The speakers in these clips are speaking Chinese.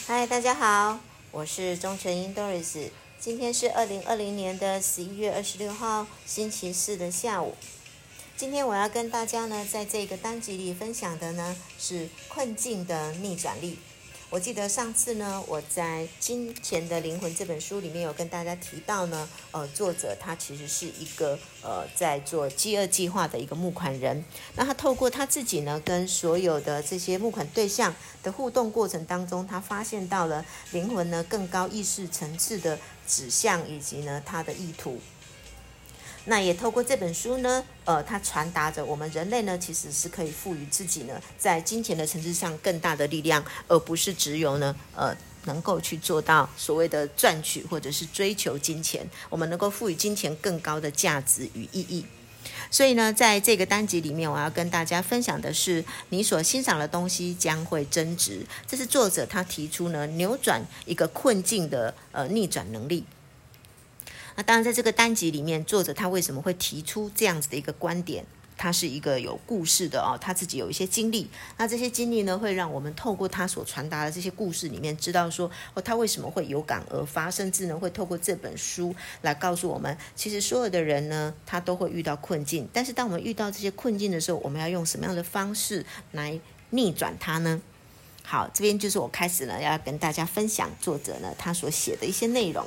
嗨，大家好，我是钟成英 Doris。今天是2020年的11月26号，星期四的下午。今天我要跟大家呢，在这个单集里分享的呢是困境的逆转力。我记得上次呢，我在《金钱的灵魂》这本书里面有跟大家提到呢，作者他其实是一个在做饥饿计划的一个募款人。那他透过他自己呢，跟所有的这些募款对象的互动过程当中，他发现到了灵魂呢更高意识层次的指向以及呢他的意图。那也透过这本书呢，它传达着我们人类呢，其实是可以赋予自己呢，在金钱的层次上更大的力量，而不是只有呢，能够去做到所谓的赚取或者是追求金钱，我们能够赋予金钱更高的价值与意义。所以呢，在这个单集里面，我要跟大家分享的是，你所欣赏的东西将会增值。这是作者他提出呢，扭转一个困境的逆转能力。那当然，在这个单集里面，作者他为什么会提出这样子的一个观点？他是一个有故事的他自己有一些经历。那这些经历呢，会让我们透过他所传达的这些故事里面，知道说他为什么会有感而发，甚至呢会透过这本书来告诉我们，其实所有的人呢，他都会遇到困境。但是当我们遇到这些困境的时候，我们要用什么样的方式来逆转它呢？好，这边就是我开始呢要跟大家分享作者呢他所写的一些内容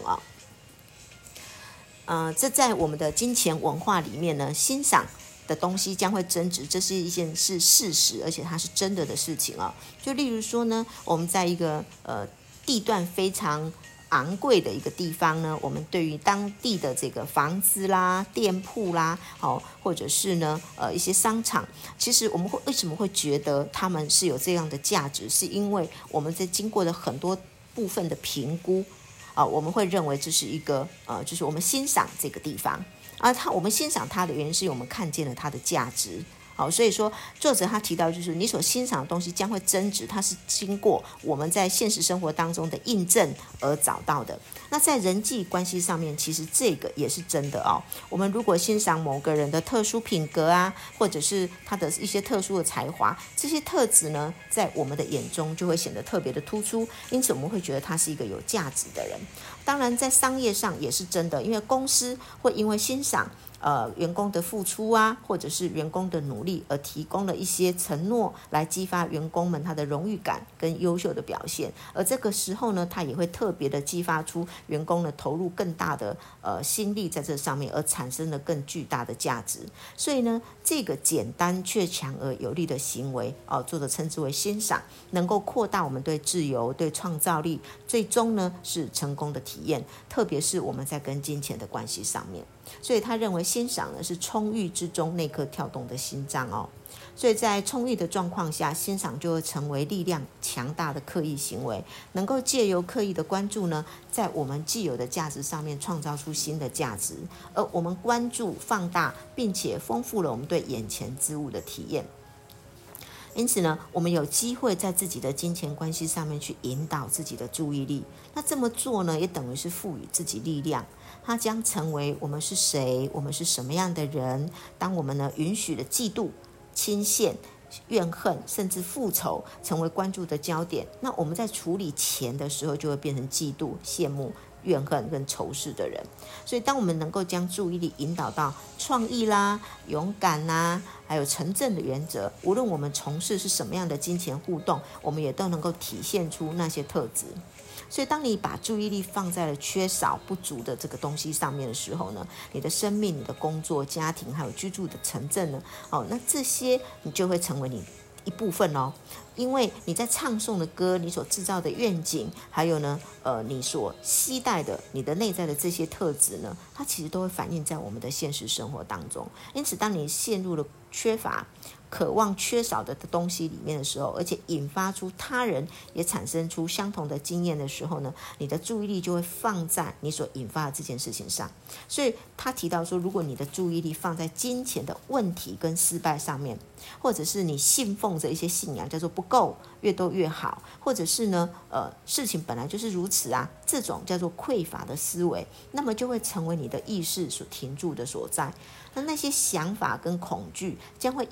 这在我们的金钱文化里面呢，欣赏的东西将会增值，这是一件是事实，而且它是真的事情就例如说呢，我们在一个地段非常昂贵的一个地方呢，我们对于当地的这个房子啦、店铺啦，或者是呢一些商场，其实我们为什么会觉得他们是有这样的价值？是因为我们在经过了很多部分的评估。我们会认为这是一个就是我们欣赏这个地方，我们欣赏它的原因是因为我们看见了它的价值。所以说作者他提到，就是你所欣赏的东西将会增值，它是经过我们在现实生活当中的印证而找到的。那在人际关系上面，其实这个也是真的我们如果欣赏某个人的特殊品格或者是他的一些特殊的才华，这些特质呢，在我们的眼中就会显得特别的突出，因此我们会觉得他是一个有价值的人。当然在商业上也是真的，因为公司会因为欣赏员工的付出或者是员工的努力，而提供了一些承诺来激发员工们他的荣誉感跟优秀的表现。而这个时候呢，他也会特别的激发出员工呢投入更大的心力在这上面，而产生了更巨大的价值。所以呢，这个简单却强而有力的行为作者称之为欣赏，能够扩大我们对自由、对创造力，最终呢是成功的体验，特别是我们在跟金钱的关系上面。所以他认为欣赏呢是充裕之中那颗跳动的心脏所以在充裕的状况下，欣赏就会成为力量强大的刻意行为，能够借由刻意的关注呢，在我们既有的价值上面创造出新的价值，而我们关注放大并且丰富了我们对眼前之物的体验。因此呢，我们有机会在自己的金钱关系上面去引导自己的注意力。那这么做呢，也等于是赋予自己力量，它将成为我们是谁，我们是什么样的人。当我们呢允许了嫉妒、倾羡、怨恨甚至复仇成为关注的焦点，那我们在处理钱的时候就会变成嫉妒、羡慕、怨恨跟仇视的人。所以当我们能够将注意力引导到创意啦、勇敢啦，还有诚正的原则，无论我们从事是什么样的金钱互动，我们也都能够体现出那些特质。所以当你把注意力放在了缺少不足的这个东西上面的时候呢，你的生命、你的工作、家庭还有居住的城镇呢，那这些你就会成为你一部分因为你在唱诵的歌，你所制造的愿景，还有呢你所期待的你的内在的这些特质呢，它其实都会反映在我们的现实生活当中。因此当你陷入了缺乏、渴望缺少的东西里面的时候，而且引发出他人也产生出相同的经验的时候呢，你的注意力就会放在你所引发的这件事情上。所以他提到说，如果你的注意力放在金钱的问题跟失败上面，或者是你信奉着一些信仰叫做不够，越多越好，或者是呢事情本来就是如此这种叫做匮乏的思维，那么就会成为你的意识所停住的所在。那些想法跟恐惧将会因为你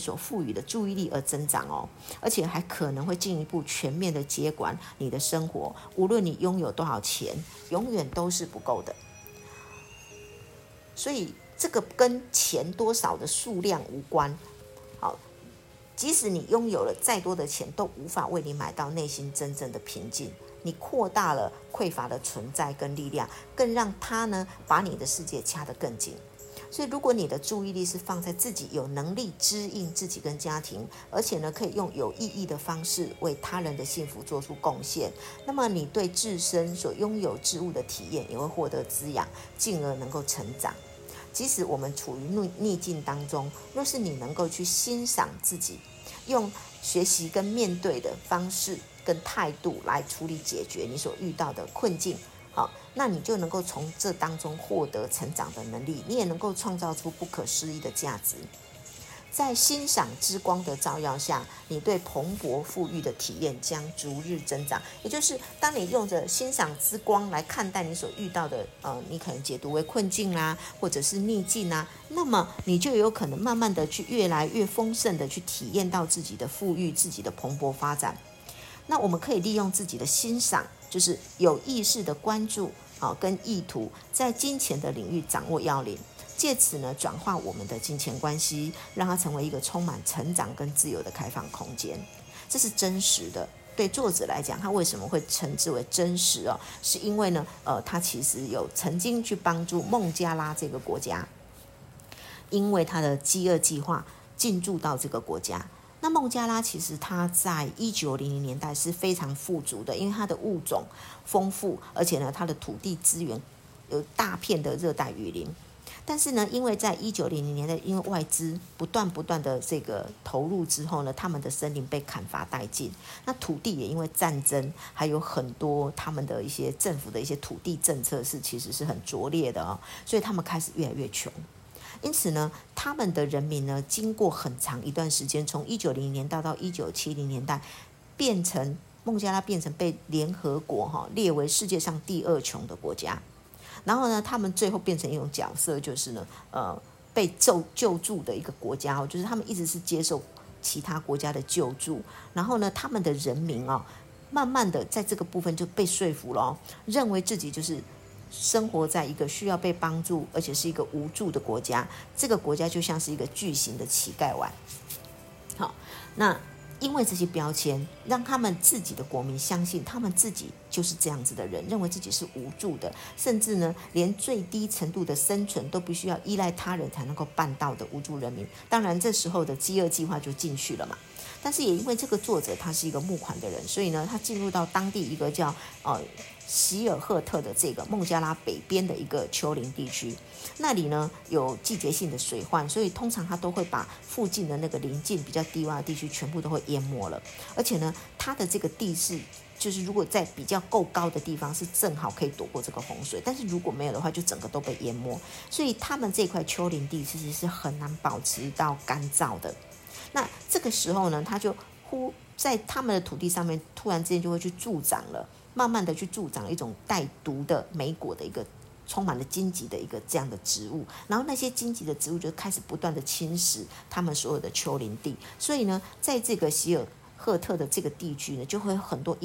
所赋予的注意力而增长哦，而且还可能会进一步全面的接管你的生活。无论你拥有多少钱，永远都是不够的。所以这个跟钱多少的数量无关。好，即使你拥有了再多的钱，都无法为你买到内心真正的平静。你扩大了匮乏的存在跟力量，更让它呢把你的世界掐得更紧。所以如果你的注意力是放在自己有能力支应自己跟家庭，而且呢可以用有意义的方式为他人的幸福做出贡献，那么你对自身所拥有之物的体验也会获得滋养，进而能够成长。即使我们处于逆境当中，若是你能够去欣赏自己，用学习跟面对的方式跟态度来处理解决你所遇到的困境，好，那你就能够从这当中获得成长的能力，你也能够创造出不可思议的价值。在欣赏之光的照耀下，你对蓬勃富裕的体验将逐日增长。也就是当你用着欣赏之光来看待你所遇到的你可能解读为困境啦，或者是逆境啊，那么你就有可能慢慢的去越来越丰盛的去体验到自己的富裕，自己的蓬勃发展。那我们可以利用自己的欣赏，就是有意识的关注跟意图，在金钱的领域掌握要领，借此呢转化我们的金钱关系，让它成为一个充满成长跟自由的开放空间。这是真实的。对作者来讲，他为什么会称之为真实是因为呢他其实有曾经去帮助孟加拉这个国家，因为他的饥饿计划进驻到这个国家。那孟加拉其实它在1900年代是非常富足的，因为它的物种丰富，而且呢它的土地资源有大片的热带雨林。但是呢，因为在1900年代，因为外资不断的这个投入之后呢，他们的森林被砍伐殆尽，那土地也因为战争，还有很多他们的一些政府的一些土地政策其实是很拙劣的所以他们开始越来越穷。因此呢，他们的人民呢，经过很长一段时间，从1900年代到1970年代，孟加拉变成被联合国列为世界上第2穷的国家。然后呢，他们最后变成一种角色，就是呢，被救助的一个国家就是他们一直是接受其他国家的救助。然后呢，他们的人民慢慢的在这个部分就被说服了认为自己就是生活在一个需要被帮助，而且是一个无助的国家。这个国家就像是一个巨型的乞丐湾。好，那因为这些标签，让他们自己的国民相信他们自己就是这样子的人，认为自己是无助的，甚至呢，连最低程度的生存都必须要依赖他人才能够办到的无助人民。当然，这时候的饥饿计划就进去了嘛。但是也因为这个作者他是一个募款的人，所以呢，他进入到当地一个叫希尔赫特的这个孟加拉北边的一个丘陵地区，那里呢有季节性的水患，所以通常他都会把附近的那个邻近比较低洼的地区全部都会淹没了。而且呢，它的这个地势就是如果在比较够高的地方是正好可以躲过这个洪水，但是如果没有的话，就整个都被淹没。所以他们这块丘陵地其实是很难保持到干燥的。那这个时候呢，他就在他们的土地上面突然之间就会去助长了，慢慢的去助长一种带毒的莓果的一个充满了荆棘的一个这样的植物，然后那些荆棘的植物就开始不断的侵蚀他们所有的丘陵地。所以呢，在这个希尔赫特的这个地区呢，就会有很多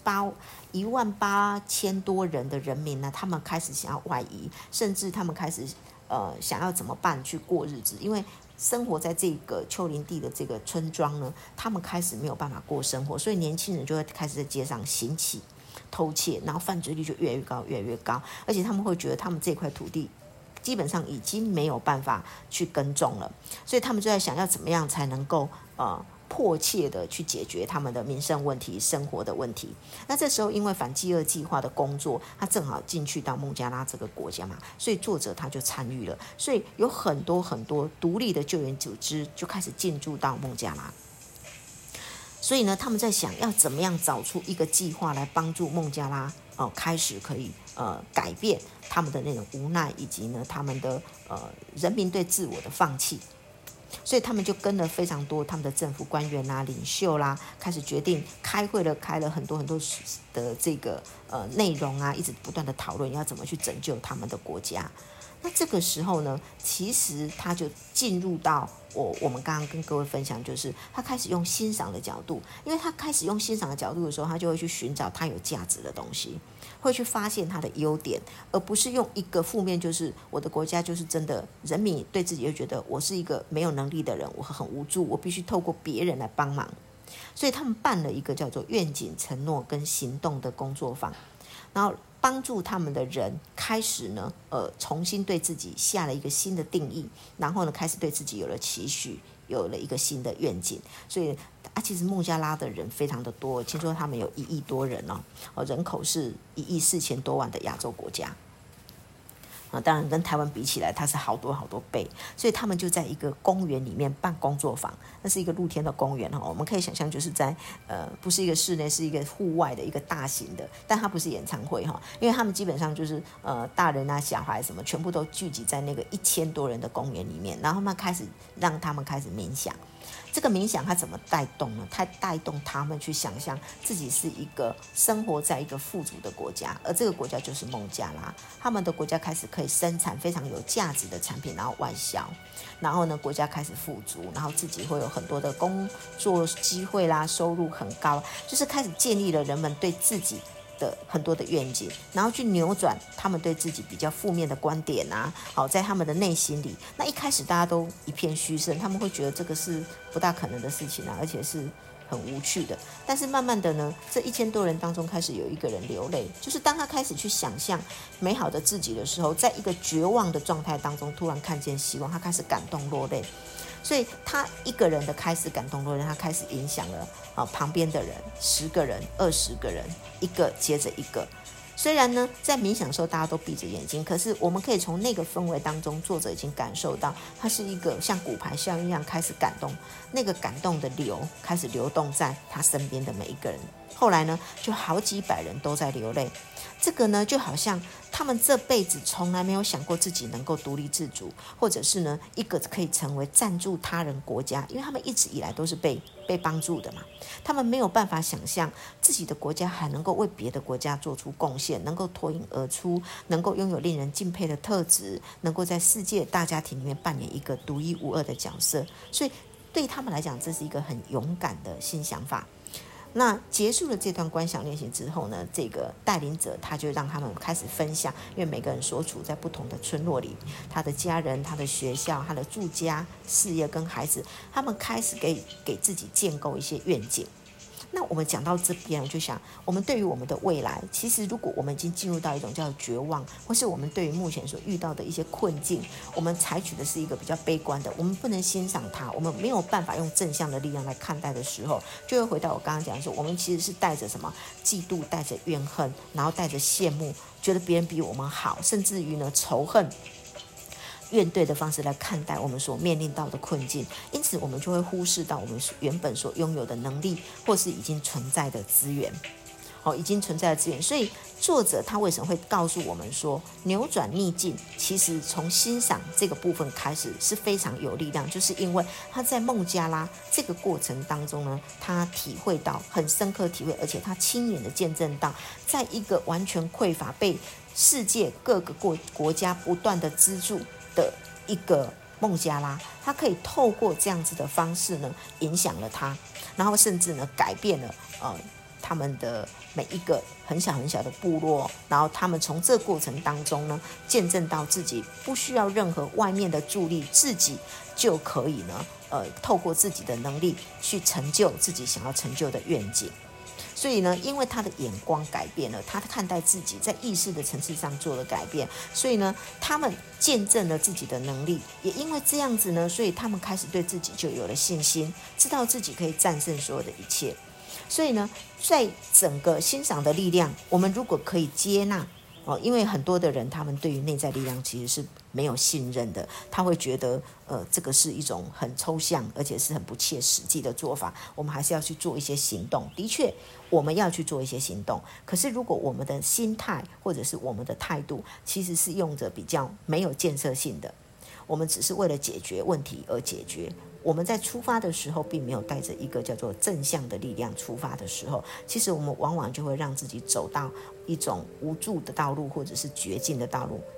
18000多人的人民呢，他们开始想要外移，甚至他们开始想要怎么办去过日子，因为生活在这个丘陵地的这个村庄呢，他们开始没有办法过生活，所以年轻人就会开始在街上行乞、偷窃，然后犯罪率就越来越高，越来越高。而且他们会觉得他们这块土地基本上已经没有办法去耕种了，所以他们就在想要怎么样才能够迫切的去解决他们的民生问题、生活的问题。那这时候因为反饥饿计划的工作，他正好进去到孟加拉这个国家嘛，所以作者他就参与了。所以有很多独立的救援组织就开始进驻到孟加拉。所以呢，他们在想要怎么样找出一个计划来帮助孟加拉开始可以改变他们的那种无奈，以及呢他们的人民对自我的放弃。所以他们就跟了非常多他们的政府官员啦、领袖啦，开始决定开了很多的这个内容啊，一直不断的讨论要怎么去拯救他们的国家。 那这个时候呢，其实他就进入到我们刚刚跟各位分享，就是他开始用欣赏的角度，因为他开始用欣赏的角度的时候，他就会去寻找他有价值的东西，会去发现他的优点，而不是用一个负面，就是我的国家就是真的人民对自己会觉得我是一个没有能力的人，我很无助，我必须透过别人来帮忙。所以他们办了一个叫做愿景、承诺跟行动的工作坊，然后帮助他们的人开始呢，重新对自己下了一个新的定义，然后呢，开始对自己有了期许，有了一个新的愿景。所以其实孟加拉的人非常的多，听说他们有1亿多人哦，人口是1亿4千多万的亚洲国家。当然跟台湾比起来，它是好多好多倍，所以他们就在一个公园里面办工作坊，那是一个露天的公园我们可以想象就是在不是一个室内，是一个户外的一个大型的，但它不是演唱会因为他们基本上就是大人啊小孩什么全部都聚集在那个1000多人的公园里面，然后让他们开始冥想。这个冥想它怎么带动呢？它带动他们去想象自己是一个生活在一个富足的国家，而这个国家就是孟加拉。他们的国家开始可以生产非常有价值的产品，然后外销，然后呢，国家开始富足，然后自己会有很多的工作机会啦，收入很高，就是开始建立了人们对自己的很多的愿景，然后去扭转他们对自己比较负面的观点在他们的内心里，那一开始大家都一片嘘声，他们会觉得这个是不大可能的事情而且是很无趣的。但是慢慢的呢，这1000多人当中开始有一个人流泪，就是当他开始去想象美好的自己的时候，在一个绝望的状态当中，突然看见希望，他开始感动落泪。所以他一个人的开始感动落泪，他开始影响了旁边的人，10个人、20个人，一个接着一个。虽然呢，在冥想的时候大家都闭着眼睛，可是我们可以从那个氛围当中，作者已经感受到，它是一个像骨牌效应一样开始感动，那个感动的流开始流动在他身边的每一个人。后来呢，就好几百人都在流泪。这个呢，就好像他们这辈子从来没有想过自己能够独立自主，或者是呢，一个可以成为赞助他人国家，因为他们一直以来都是被帮助的嘛。他们没有办法想象自己的国家还能够为别的国家做出贡献，能够脱颖而出，能够拥有令人敬佩的特质，能够在世界大家庭里面扮演一个独一无二的角色。所以对他们来讲，这是一个很勇敢的新想法。那结束了这段观想练习之后呢，这个带领者他就让他们开始分享，因为每个人所处在不同的村落里，他的家人、他的学校、他的住家、事业跟孩子，他们开始给自己建构一些愿景。那我们讲到这边，我就想，我们对于我们的未来，其实如果我们已经进入到一种叫绝望，或是我们对于目前所遇到的一些困境，我们采取的是一个比较悲观的，我们不能欣赏它，我们没有办法用正向的力量来看待的时候，就会回到我刚刚讲的说，我们其实是带着什么嫉妒，带着怨恨，然后带着羡慕，觉得别人比我们好，甚至于呢仇恨。怨怼的方式来看待我们所面临到的困境，因此我们就会忽视到我们原本所拥有的能力，或是已经存在的资源。已经存在的资源。所以作者他为什么会告诉我们说，扭转逆境其实从欣赏这个部分开始是非常有力量，就是因为他在孟加拉这个过程当中呢，他体会到很深刻体会，而且他亲眼的见证到，在一个完全匮乏、被世界各个国家不断的资助的一个孟加拉，他可以透过这样子的方式呢，影响了他，然后甚至呢改变了他们的每一个很小很小的部落，然后他们从这过程当中呢，见证到自己不需要任何外面的助力，自己就可以呢，透过自己的能力去成就自己想要成就的愿景。所以呢，因为他的眼光改变了，他看待自己在意识的层次上做了改变，所以呢，他们见证了自己的能力，也因为这样子呢，所以他们开始对自己就有了信心，知道自己可以战胜所有的一切。所以呢，在整个欣赏的力量，我们如果可以接纳因为很多的人他们对于内在力量其实是没有信任的，他会觉得这个是一种很抽象而且是很不切实际的做法，我们还是要去做一些行动。的确我们要去做一些行动，可是如果我们的心态或者是我们的态度其实是用着比较没有建设性的，我们只是为了解决问题而解决，我们在出发的时候并没有带着一个叫做正向的力量出发的时候，其实我们往往就会让自己走到一种无助的道路或者是绝境的道路。那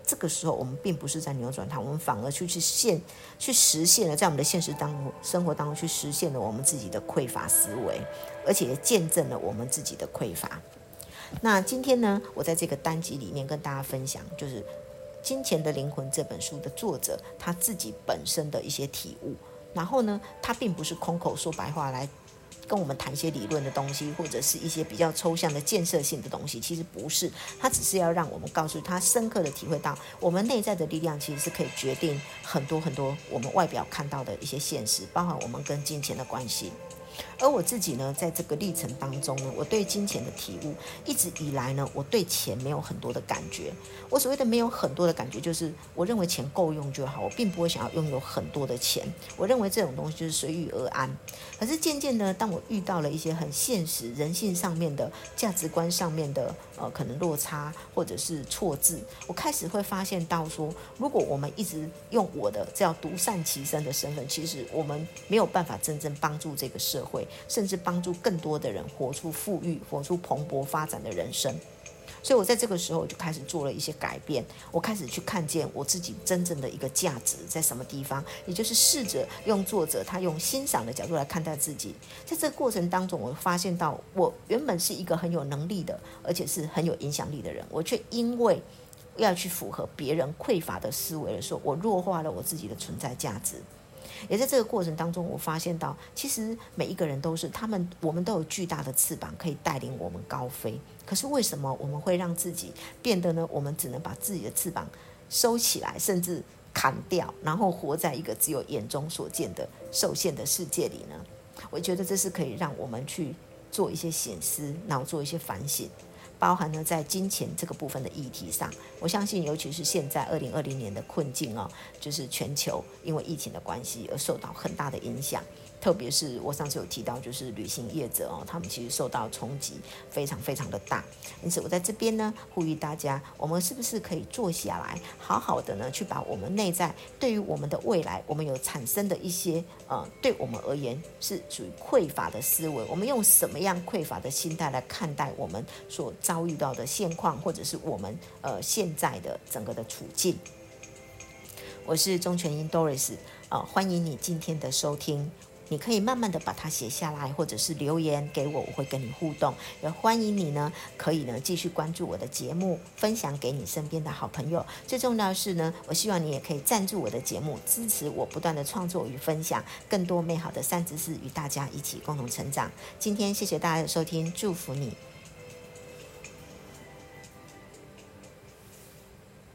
这个时候我们并不是在扭转它，我们反而去实现了在我们的现实生活当中去实现了我们自己的匮乏思维，而且也见证了我们自己的匮乏。那今天呢，我在这个单集里面跟大家分享，就是《金钱的灵魂》这本书的作者他自己本身的一些体悟。然后呢，他并不是空口说白话来跟我们谈一些理论的东西，或者是一些比较抽象的建设性的东西，其实不是，他只是要让我们告诉他深刻的体会到我们内在的力量其实是可以决定很多很多我们外表看到的一些现实，包含我们跟金钱的关系。而我自己呢，在这个历程当中呢，我对金钱的体悟，一直以来呢，我对钱没有很多的感觉。我所谓的没有很多的感觉，就是我认为钱够用就好，我并不会想要拥有很多的钱。我认为这种东西就是随遇而安。可是渐渐呢，当我遇到了一些很现实、人性上面的价值观上面的可能落差或者是错字，我开始会发现到说，如果我们一直用我的这样独善其身的身份，其实我们没有办法真正帮助这个社会，甚至帮助更多的人活出富裕、活出蓬勃发展的人生。所以我在这个时候我就开始做了一些改变，我开始去看见我自己真正的一个价值在什么地方，也就是试着用作者他用欣赏的角度来看待自己。在这个过程当中，我发现到我原本是一个很有能力的，而且是很有影响力的人，我却因为要去符合别人匮乏的思维的时候，我弱化了我自己的存在价值。也在这个过程当中，我发现到其实每一个人都是我们都有巨大的翅膀可以带领我们高飞。可是为什么我们会让自己变得呢？我们只能把自己的翅膀收起来，甚至砍掉，然后活在一个只有眼中所见的受限的世界里呢？我觉得这是可以让我们去做一些省思，然后做一些反省。包含呢，在金钱这个部分的议题上，我相信，尤其是现在2020年的困境就是全球因为疫情的关系而受到很大的影响。特别是我上次有提到，就是旅行业者他们其实受到冲击非常非常的大。因此我在这边呢，呼吁大家，我们是不是可以坐下来，好好的呢，去把我们内在对于我们的未来，我们有产生的一些对我们而言是属于匮乏的思维，我们用什么样匮乏的心态来看待我们所遭遇到的现况，或者是我们现在的整个的处境。我是钟全英 Doris，欢迎你今天的收听。你可以慢慢的把它写下来，或者是留言给我，我会跟你互动。也欢迎你呢，可以呢继续关注我的节目，分享给你身边的好朋友。最重要的是呢，我希望你也可以赞助我的节目，支持我不断的创作与分享更多美好的善知识，与大家一起共同成长。今天谢谢大家的收听，祝福你。